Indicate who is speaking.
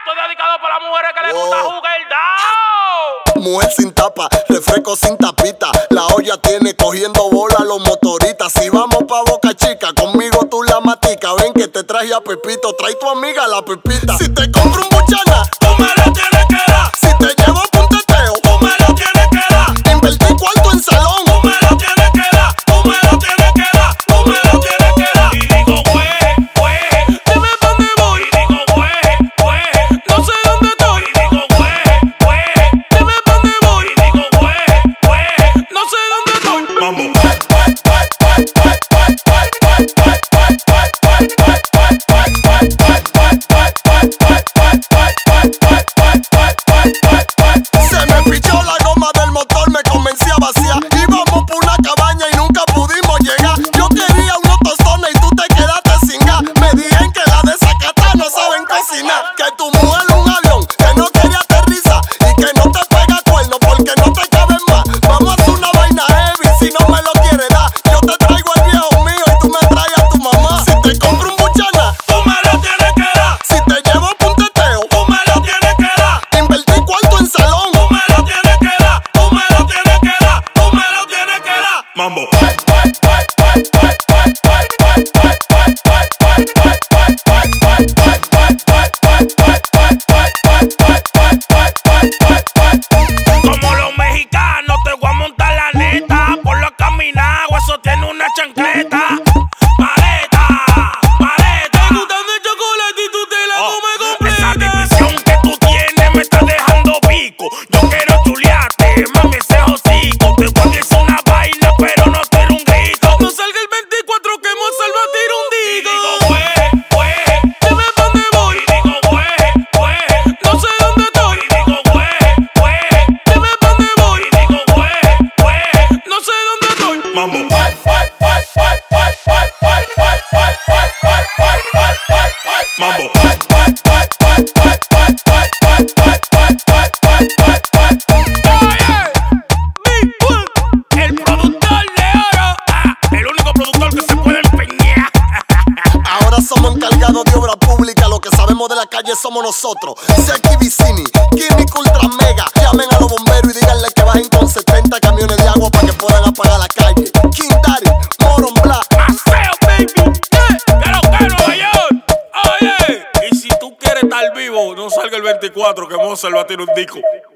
Speaker 1: Esto es dedicado para las mujeres que les gusta jugar dao.
Speaker 2: Mujer sin tapa, refresco sin tapita. La olla tiene cogiendo bola los motoristas. Si vamos pa' Boca Chica, conmigo tú la matica. Ven que te traje a Pepito, trae tu amiga la Pepita. Si te compro un buchana,
Speaker 3: tú me lo tienes que dar.
Speaker 2: Si te llevo pa' un teteo,
Speaker 3: tú me lo tienes que dar.
Speaker 2: Invertí cuarto en salón,
Speaker 3: tú me lo tienes que dar. Tú me lo tienes que dar. Tú me lo tienes que dar.
Speaker 1: Y digo,
Speaker 3: dime pa' dónde voy.
Speaker 1: Y digo,
Speaker 3: no sé dónde estoy.
Speaker 1: Y digo,
Speaker 3: dime pa' dónde voy.
Speaker 1: Y digo,
Speaker 3: no sé dónde estoy.
Speaker 1: Mambo.
Speaker 2: se me pichó la goma del motor, me comencé a vaciar. Íbamos por una cabaña y nunca pudimos llegar. Yo quería unos tostones y tú te quedaste sin gas. Me dijeron que la de Zacatá no saben cocinar. Que tu mujer es un avión, que no quería aterrizar. Y que no te pega cuerno porque no te caben más. Vamos a hacer una vaina heavy si no me lo quieres dar. Yo te traigo el viejo mío y tú me traes a tu mamá. Si te compro un buchana,
Speaker 3: Tú me lo tienes que dar.
Speaker 2: si te llevo pa' un teteo,
Speaker 3: Tú me lo tienes que dar.
Speaker 2: invertí cuarto en salón.
Speaker 3: Tú me lo tienes que dar. Tú me lo tienes que dar. Tú me lo tienes que dar.
Speaker 1: Mambo.
Speaker 3: Como los mexicanos te voy a montar la neta. Por lo caminado, eso tiene una chancleta. Paleta, paleta. Te gustan de chocolate y tú te la comes completa. Esa división que tú tienes me está dejando pico. Yo quiero chulearte, mami, ese hocico. Te voy a decir una vaina, pero no quiero un grito. No salga el 24 que Mozart va a tirar un
Speaker 1: Y
Speaker 3: digo.
Speaker 1: digo,
Speaker 3: Dime pa' dónde voy.
Speaker 1: Y digo,
Speaker 3: No sé dónde estoy.
Speaker 1: Y digo,
Speaker 3: Dime pa' dónde voy.
Speaker 1: Y digo,
Speaker 3: No sé dónde estoy.
Speaker 1: Mambo. Mambo.
Speaker 3: El productor de oro. El único productor que se puede empeñar.
Speaker 2: Ahora somos encargados de obra pública. Lo que sabemos de la calle somos nosotros. Seki Vicini, Químico Ultra Mega. Llamen a los bomberos y díganle que bajen con 70 camiones de agua para que puedan apagar la calle. King Daddy, Moron Black.
Speaker 3: Maceo, baby. Que Nueva York. Oye. Y si tú quieres estar vivo, no salga el 24 que Mozart va a tirar un disco.